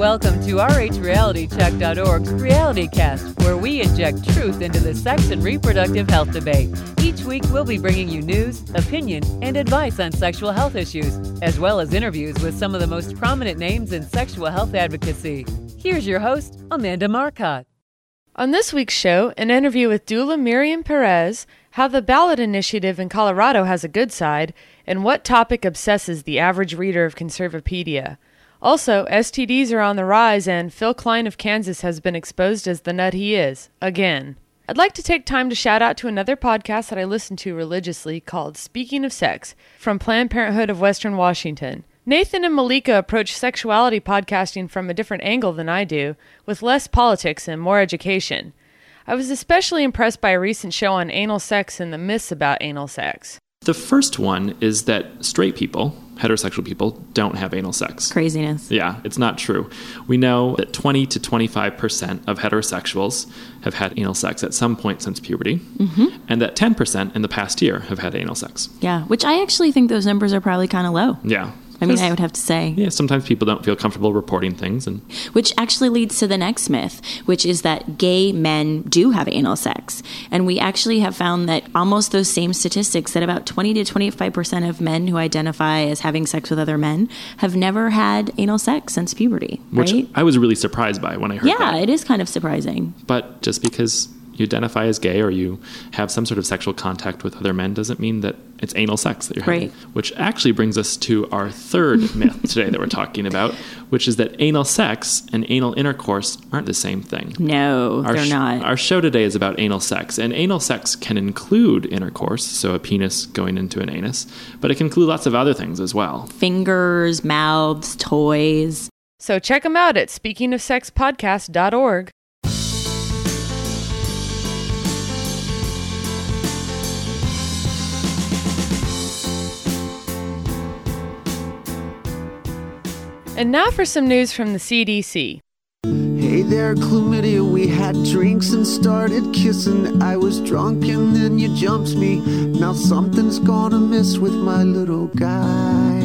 Welcome to RHRealityCheck.org's RealityCast, where we inject truth into the sex and reproductive health debate. Each week, we'll be bringing you news, opinion, and advice on sexual health issues, as well as interviews with some of the most prominent names in sexual health advocacy. Here's your host, Amanda Marcotte. On this week's show, an interview with doula Miriam Perez, how the ballot initiative in Colorado has a good side, and what topic obsesses the average reader of Conservapedia. Also, STDs are on the rise, and Phil Klein of Kansas has been exposed as the nut he is, again. I'd like to take time to shout out to another podcast that I listen to religiously called Speaking of Sex, from Planned Parenthood of Western Washington. Nathan and Malika approach sexuality podcasting from a different angle than I do, with less politics and more education. I was especially impressed by a recent show on anal sex and the myths about anal sex. The first one is that straight people, heterosexual people, don't have anal sex. Craziness. Yeah, it's not true. We know that 20 to 25% of heterosexuals have had anal sex at some point since puberty, and that 10% in the past year have had anal sex. Yeah, which I actually think those numbers are probably kind of low. Yeah. I mean, I would have to say. Yeah, sometimes people don't feel comfortable reporting things. Which actually leads to the next myth, which is that gay men do have anal sex. And we actually have found that almost those same statistics, that about 20 to 25% of men who identify as having sex with other men have never had anal sex since puberty, right? Which I was really surprised by when I heard that. Yeah, it is kind of surprising. But just because you identify as gay or you have some sort of sexual contact with other men doesn't mean that it's anal sex that you're having. Which actually brings us to our third myth today that we're talking about, which is that anal sex and anal intercourse aren't the same thing. No, they're not. Our show today is about anal sex, and anal sex can include intercourse, so a penis going into an anus, but it can include lots of other things as well. Fingers, mouths, toys. So check them out at speakingofsexpodcast.org. And now for some news from the CDC. Hey there, chlamydia, we had drinks and started kissing. I was drunk and then you jumped me. Now something's gone amiss with my little guy.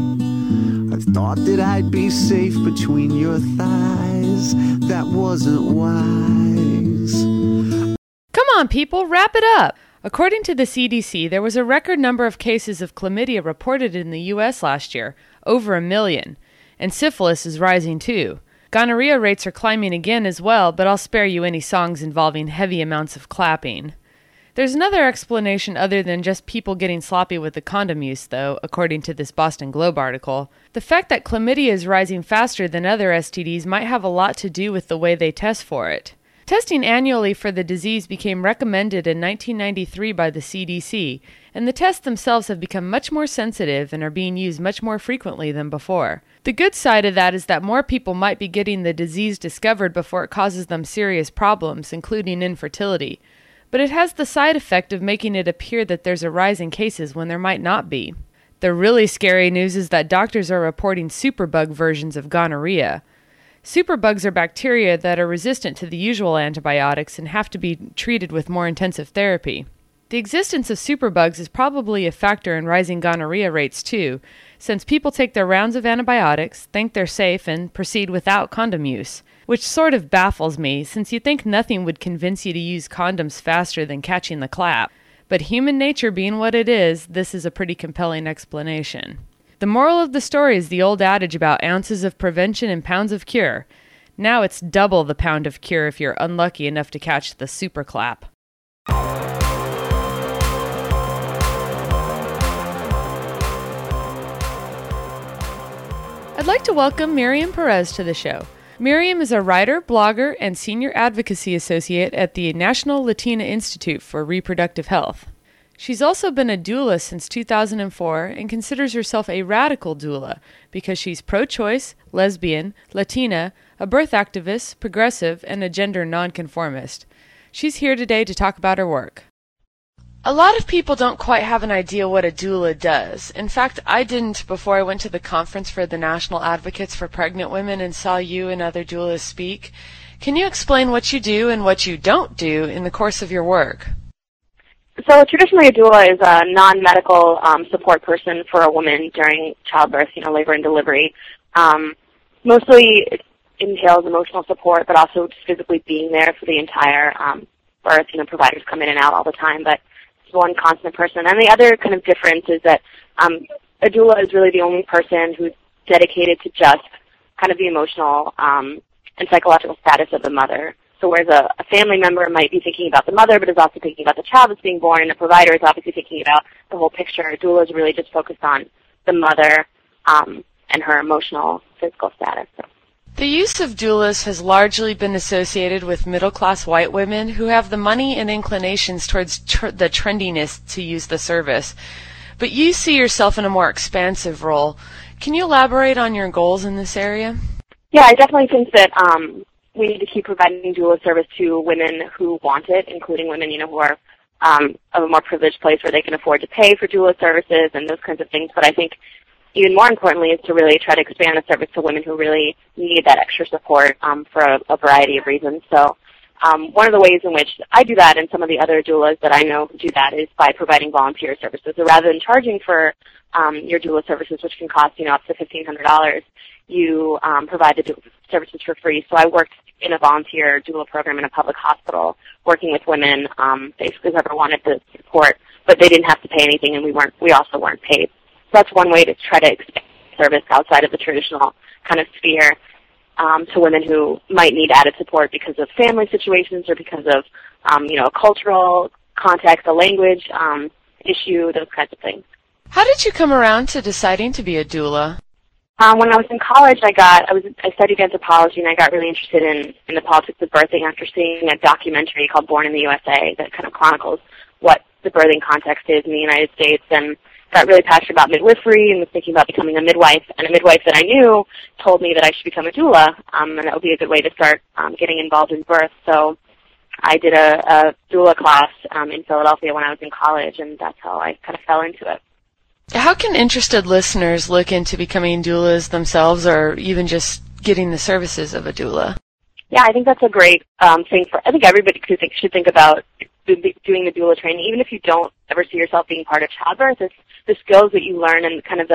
I thought that I'd be safe between your thighs. That wasn't wise. Come on, people, wrap it up. According to the CDC, there was a record number of cases of chlamydia reported in the U.S. last year, over 1 million. And syphilis is rising too. Gonorrhea rates are climbing again as well, but I'll spare you any songs involving heavy amounts of clapping. There's another explanation other than just people getting sloppy with the condom use, though, according to this Boston Globe article. The fact that chlamydia is rising faster than other STDs might have a lot to do with the way they test for it. Testing annually for the disease became recommended in 1993 by the CDC, and the tests themselves have become much more sensitive and are being used much more frequently than before. The good side of that is that more people might be getting the disease discovered before it causes them serious problems, including infertility. But it has the side effect of making it appear that there's a rise in cases when there might not be. The really scary news is that doctors are reporting superbug versions of gonorrhea. Superbugs are bacteria that are resistant to the usual antibiotics and have to be treated with more intensive therapy. The existence of superbugs is probably a factor in rising gonorrhea rates too, since people take their rounds of antibiotics, think they're safe, and proceed without condom use. Which sort of baffles me, since you'd think nothing would convince you to use condoms faster than catching the clap. But human nature being what it is, this is a pretty compelling explanation. The moral of the story is the old adage about ounces of prevention and pounds of cure. Now it's double the pound of cure if you're unlucky enough to catch the super clap. I'd like to welcome Miriam Perez to the show. Miriam is a writer, blogger, and senior advocacy associate at the National Latina Institute for Reproductive Health. She's also been a doula since 2004 and considers herself a radical doula because she's pro-choice, lesbian, Latina, a birth activist, progressive, and a gender nonconformist. She's here today to talk about her work. A lot of people don't quite have an idea what a doula does. In fact, I didn't before I went to the conference for the National Advocates for Pregnant Women and saw you and other doulas speak. Can you explain what you do and what you don't do in the course of your work? So traditionally a doula is a non-medical support person for a woman during childbirth, labor and delivery. Mostly entails emotional support, but also just physically being there for the entire birth. Providers come in and out all the time, but it's one constant person. And the other kind of difference is that a doula is really the only person who's dedicated to just kind of the emotional and psychological status of the mother. So whereas a family member might be thinking about the mother, but is also thinking about the child that's being born, and a provider is obviously thinking about the whole picture, a doula is really just focused on the mother and her emotional, physical status. So. The use of doulas has largely been associated with middle-class white women who have the money and inclinations towards the trendiness to use the service. But you see yourself in a more expansive role. Can you elaborate on your goals in this area? Yeah, I definitely think that we need to keep providing doula service to women who want it, including women, who are of a more privileged place where they can afford to pay for doula services and those kinds of things. But I think even more importantly is to really try to expand the service to women who really need that extra support for a variety of reasons. So one of the ways in which I do that, and some of the other doulas that I know do that, is by providing volunteer services. So rather than charging for your doula services, which can cost up to $1,500, you provide the services for free. So I worked in a volunteer doula program in a public hospital, working with women, basically whoever wanted the support, but they didn't have to pay anything, and we also weren't paid. So that's one way to try to expand service outside of the traditional kind of sphere to women who might need added support because of family situations or because of, a cultural context, a language issue, those kinds of things. How did you come around to deciding to be a doula? When I was in college, I studied anthropology, and I got really interested in the politics of birthing after seeing a documentary called Born in the USA that kind of chronicles what the birthing context is in the United States, and got really passionate about midwifery and was thinking about becoming a midwife. And a midwife that I knew told me that I should become a doula, and that would be a good way to start getting involved in birth. So I did a doula class in Philadelphia when I was in college, and that's how I kind of fell into it. How can interested listeners look into becoming doulas themselves, or even just getting the services of a doula? Yeah, I think that's a great thing I think everybody should think about doing the doula training, even if you don't ever see yourself being part of childbirth. It's the skills that you learn and kind of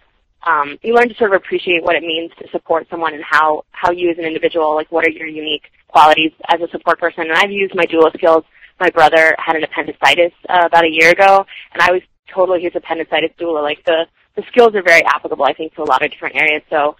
you learn to sort of appreciate what it means to support someone and how you as an individual, like what are your unique qualities as a support person. And I've used my doula skills. My brother had an appendicitis about a year ago, and I was totally his appendicitis doula. Like the skills are very applicable, I think, to a lot of different areas. So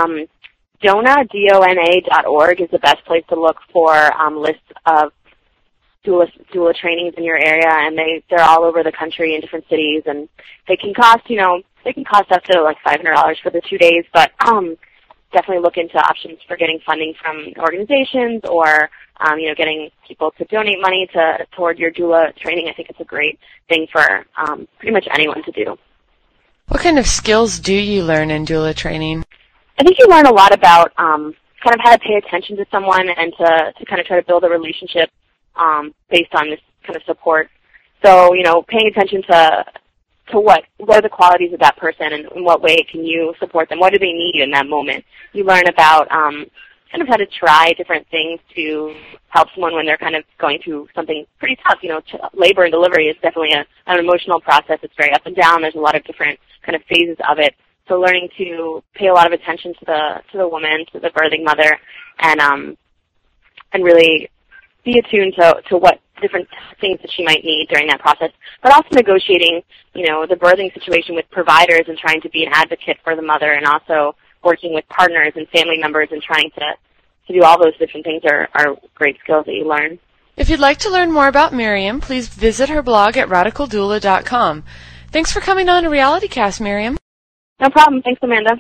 DONA.org is the best place to look for lists of doula trainings in your area, and they're all over the country in different cities, and they can cost up to like $500 for the 2 days, but definitely look into options for getting funding from organizations or getting people to donate money toward your doula training. I think it's a great thing for pretty much anyone to do. What kind of skills do you learn in doula training? I think you learn a lot about kind of how to pay attention to someone and to kind of try to build a relationship based on this kind of support. So, paying attention to what are the qualities of that person, and in what way can you support them? What do they need in that moment? You learn about kind of how to try different things to help someone when they're kind of going through something pretty tough. Labor and delivery is definitely an emotional process. It's very up and down. There's a lot of different kind of phases of it. So learning to pay a lot of attention to the woman, to the birthing mother, and really be attuned to what different things that she might need during that process, but also negotiating, the birthing situation with providers and trying to be an advocate for the mother, and also working with partners and family members and trying to do all those different things are great skills that you learn. If you'd like to learn more about Miriam, please visit her blog at radicaldoula.com. Thanks for coming on to RealityCast, Miriam. No problem. Thanks, Amanda.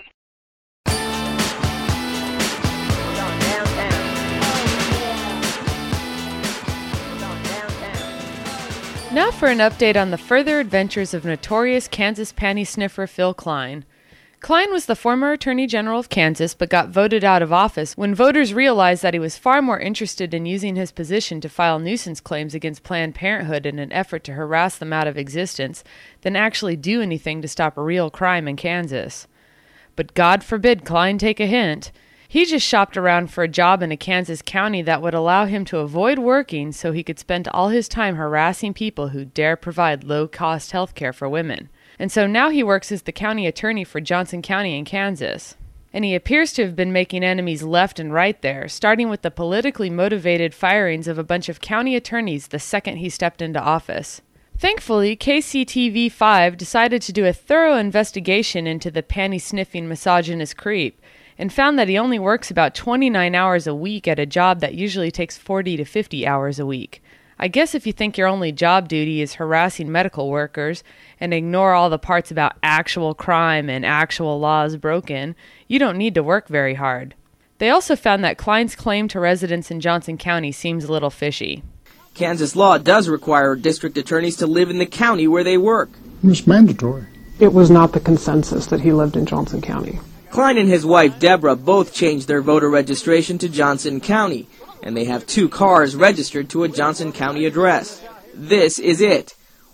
Now for an update on the further adventures of notorious Kansas panty sniffer Phil Klein. Klein was the former Attorney General of Kansas, but got voted out of office when voters realized that he was far more interested in using his position to file nuisance claims against Planned Parenthood in an effort to harass them out of existence than actually do anything to stop a real crime in Kansas. But God forbid Klein take a hint. He just shopped around for a job in a Kansas county that would allow him to avoid working so he could spend all his time harassing people who dare provide low-cost health care for women. And so now he works as the county attorney for Johnson County in Kansas. and he appears to have been making enemies left and right there, starting with the politically motivated firings of a bunch of county attorneys the second he stepped into office. Thankfully, KCTV5 decided to do a thorough investigation into the panty-sniffing misogynist creep and found that he only works about 29 hours a week at a job that usually takes 40 to 50 hours a week. I guess if you think your only job duty is harassing medical workers and ignore all the parts about actual crime and actual laws broken, you don't need to work very hard. They also found that Klein's claim to residence in Johnson County seems a little fishy. Kansas law does require district attorneys to live in the county where they work. It's mandatory. It was not the consensus that he lived in Johnson County. Klein and his wife, Deborah, both changed their voter registration to Johnson County, and they have 2 cars registered to a Johnson County address. This is it.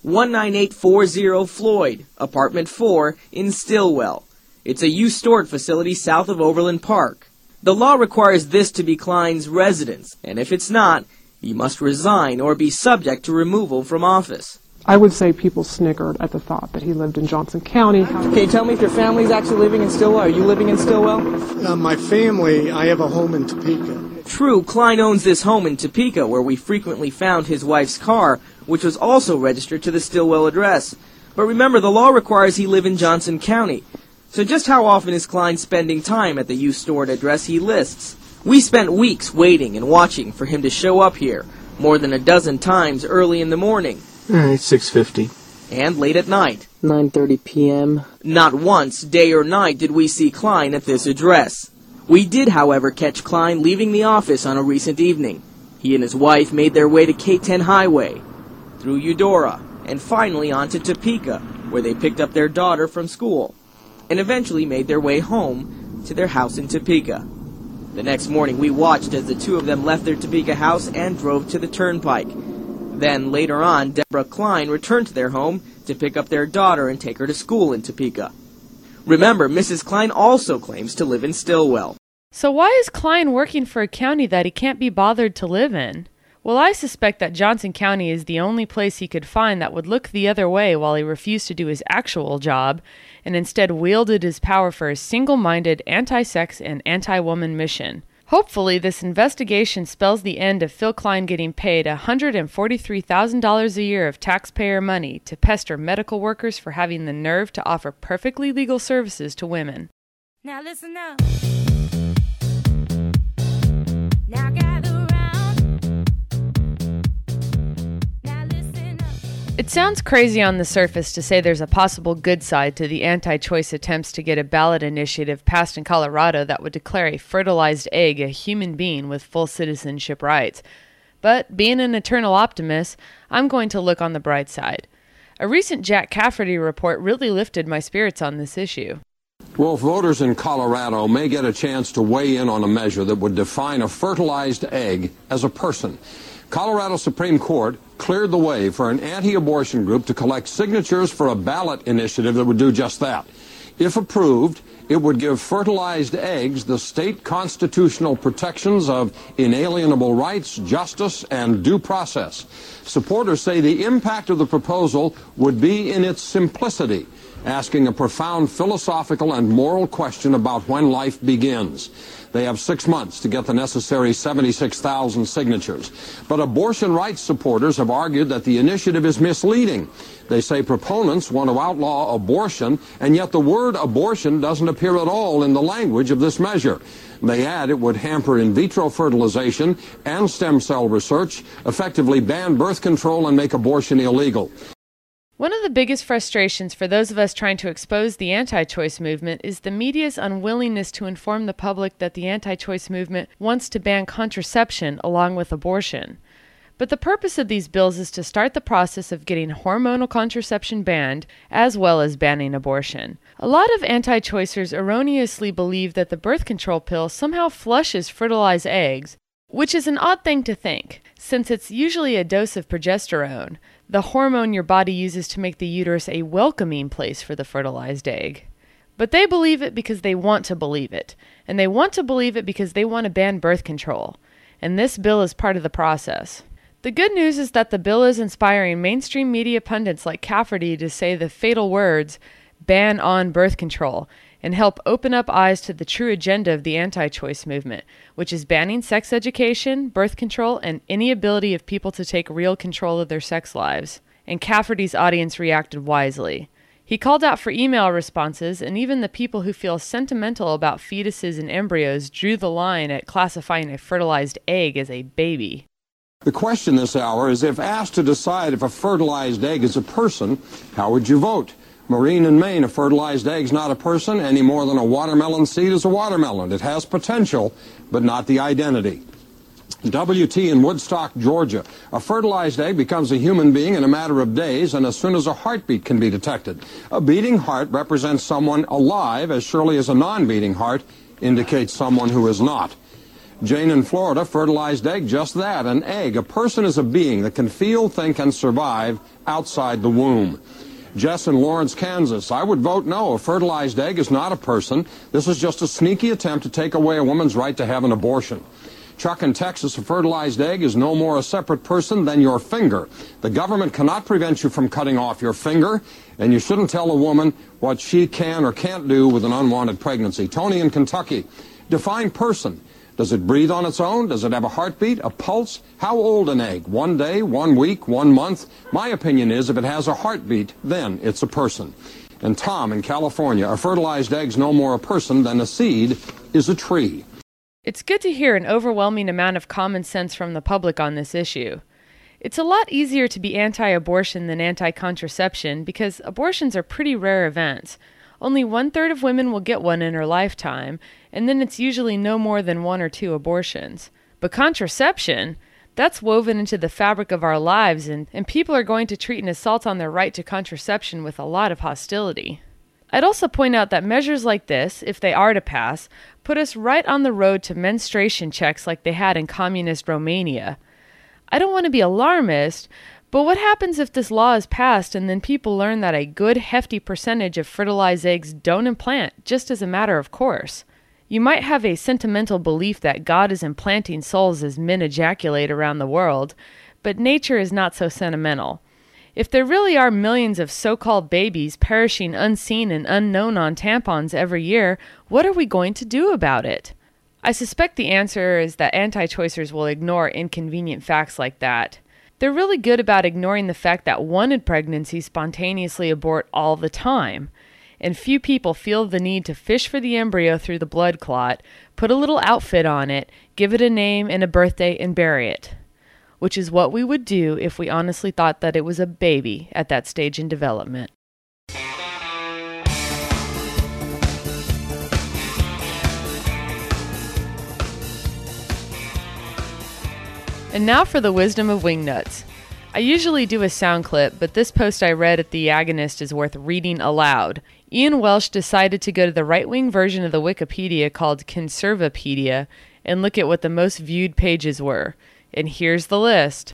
19840 Floyd, apartment 4 in Stillwell. It's a youth storage facility south of Overland Park. The law requires this to be Klein's residence, and if it's not, he must resign or be subject to removal from office. I would say people snickered at the thought that he lived in Johnson County. Can you tell me if your family's actually living in Stillwell? Are you living in Stillwell? My family, I have a home in Topeka. True, Klein owns this home in Topeka where we frequently found his wife's car, which was also registered to the Stillwell address. But remember, the law requires he live in Johnson County. So just how often is Klein spending time at the youth stored address he lists? We spent weeks waiting and watching for him to show up here, more than a dozen times early in the morning. 6:50. And late at night. 9:30 p.m. Not once, day or night, did we see Klein at this address. We did, however, catch Klein leaving the office on a recent evening. He and his wife made their way to K-10 Highway, through Eudora, and finally onto Topeka, where they picked up their daughter from school, and eventually made their way home to their house in Topeka. The next morning, we watched as the 2 of them left their Topeka house and drove to the turnpike. Then, later on, Deborah Klein returned to their home to pick up their daughter and take her to school in Topeka. Remember, Mrs. Klein also claims to live in Stillwell. So why is Klein working for a county that he can't be bothered to live in? Well, I suspect that Johnson County is the only place he could find that would look the other way while he refused to do his actual job and instead wielded his power for a single-minded anti-sex and anti-woman mission. Hopefully, this investigation spells the end of Phil Klein getting paid $143,000 a year of taxpayer money to pester medical workers for having the nerve to offer perfectly legal services to women. Now listen up. Now gather round. Now listen up. It sounds crazy on the surface to say there's a possible good side to the anti-choice attempts to get a ballot initiative passed in Colorado that would declare a fertilized egg a human being with full citizenship rights. But being an eternal optimist, I'm going to look on the bright side. A recent Jack Cafferty report really lifted my spirits on this issue. Well, voters in Colorado may get a chance to weigh in on a measure that would define a fertilized egg as a person. Colorado Supreme Court cleared the way for an anti-abortion group to collect signatures for a ballot initiative that would do just that. If approved, it would give fertilized eggs the state constitutional protections of inalienable rights, justice, and due process. Supporters say the impact of the proposal would be in its simplicity, asking a profound philosophical and moral question about when life begins. They have 6 months to get the necessary 76,000 signatures. But abortion rights supporters have argued that the initiative is misleading. They say proponents want to outlaw abortion, and yet the word abortion doesn't appear at all in the language of this measure. They add it would hamper in vitro fertilization and stem cell research, effectively ban birth control, and make abortion illegal. One of the biggest frustrations for those of us trying to expose the anti-choice movement is the media's unwillingness to inform the public that the anti-choice movement wants to ban contraception along with abortion. But the purpose of these bills is to start the process of getting hormonal contraception banned, as well as banning abortion. A lot of anti-choicers erroneously believe that the birth control pill somehow flushes fertilized eggs, which is an odd thing to think, since it's usually a dose of progesterone, the hormone your body uses to make the uterus a welcoming place for the fertilized egg. But they believe it because they want to believe it, and they want to believe it because they want to ban birth control, and this bill is part of the process. The good news is that the bill is inspiring mainstream media pundits like Cafferty to say the fatal words, ban on birth control, and help open up eyes to the true agenda of the anti-choice movement, which is banning sex education, birth control, and any ability of people to take real control of their sex lives. And Cafferty's audience reacted wisely. He called out for email responses, and even the people who feel sentimental about fetuses and embryos drew the line at classifying a fertilized egg as a baby. The question this hour is, if asked to decide if a fertilized egg is a person, how would you vote? Maureen in Maine, a fertilized egg is not a person any more than a watermelon seed is a watermelon. It has potential, but not the identity. WT in Woodstock, Georgia. A fertilized egg becomes a human being in a matter of days and as soon as a heartbeat can be detected. A beating heart represents someone alive as surely as a non-beating heart indicates someone who is not. Jane in Florida, fertilized egg, just that, an egg. A person is a being that can feel, think, and survive outside the womb. Jess in Lawrence, Kansas. I would vote no. A fertilized egg is not a person. This is just a sneaky attempt to take away a woman's right to have an abortion. Chuck in Texas, a fertilized egg is no more a separate person than your finger. The government cannot prevent you from cutting off your finger, and you shouldn't tell a woman what she can or can't do with an unwanted pregnancy. Tony in Kentucky, define person. Does it breathe on its own? Does it have a heartbeat, a pulse? How old an egg? 1 day, 1 week, 1 month? My opinion is if it has a heartbeat, then it's a person. And Tom in California, a fertilized egg's no more a person than a seed is a tree. It's good to hear an overwhelming amount of common sense from the public on this issue. It's a lot easier to be anti-abortion than anti-contraception because abortions are pretty rare events. Only 1/3 of women will get one in her lifetime, and then it's usually no more than 1 or 2 abortions. But contraception, that's woven into the fabric of our lives, and people are going to treat an assault on their right to contraception with a lot of hostility. I'd also point out that measures like this, if they are to pass, put us right on the road to menstruation checks like they had in communist Romania. I don't want to be alarmist, but what happens if this law is passed and then people learn that a good hefty percentage of fertilized eggs don't implant just as a matter of course? You might have a sentimental belief that God is implanting souls as men ejaculate around the world, but nature is not so sentimental. If there really are millions of so-called babies perishing unseen and unknown on tampons every year, what are we going to do about it? I suspect the answer is that anti-choicers will ignore inconvenient facts like that. They're really good about ignoring the fact that wanted pregnancies spontaneously abort all the time, and few people feel the need to fish for the embryo through the blood clot, put a little outfit on it, give it a name and a birthday, and bury it. Which is what we would do if we honestly thought that it was a baby at that stage in development. And now for the wisdom of Wingnuts. I usually do a sound clip, but this post I read at The Agonist is worth reading aloud. Ian Welsh decided to go to the right-wing version of the Wikipedia called Conservapedia and look at what the most viewed pages were. And here's the list.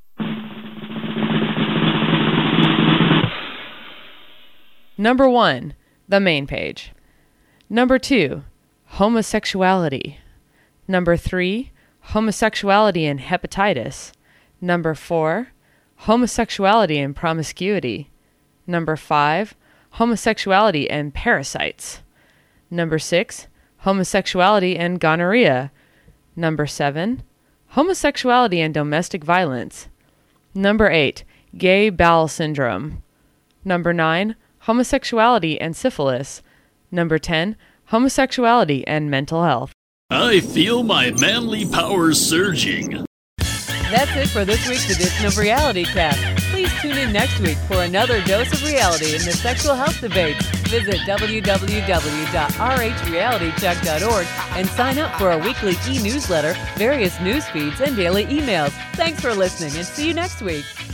Number 1, the main page. Number 2, homosexuality. Number 3, homosexuality and hepatitis. Number 4, homosexuality and promiscuity. Number 5, homosexuality and parasites. Number 6, homosexuality and gonorrhea. Number 7, homosexuality and domestic violence. Number 8, gay bowel syndrome. Number 9, homosexuality and syphilis. Number 10, homosexuality and mental health. I feel my manly powers surging. That's it for this week's edition of Reality Cast. Please tune in next week for another dose of reality in the sexual health debate. Visit www.rhrealitycheck.org and sign up for our weekly e-newsletter, various news feeds, and daily emails. Thanks for listening and see you next week.